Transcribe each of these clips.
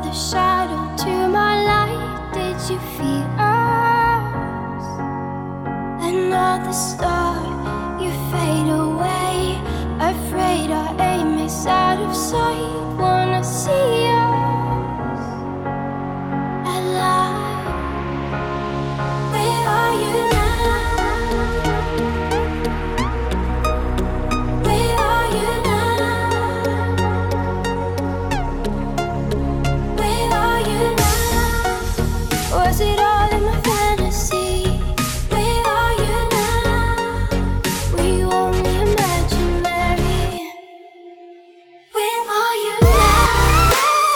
the shadow to my light. Did you feel us? Another star, you fade away. Afraid our aim is out of sight. Wanna see us alive. Where are you now? Where are you now? Where are you now? Was it all in my fantasy? Where are you now? Were you only imaginary? Where are you now?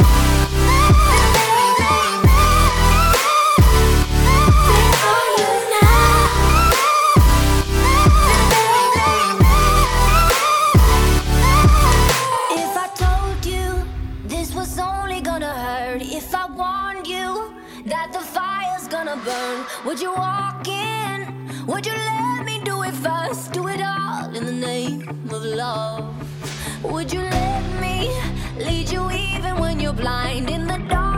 Where are you now? If I told you this was only gonna hurt, if I warned you that the fire's gonna burn, would you walk in? Would you let me do it first? Do it all in the name of love. Would you let me lead you even when you're blind in the dark?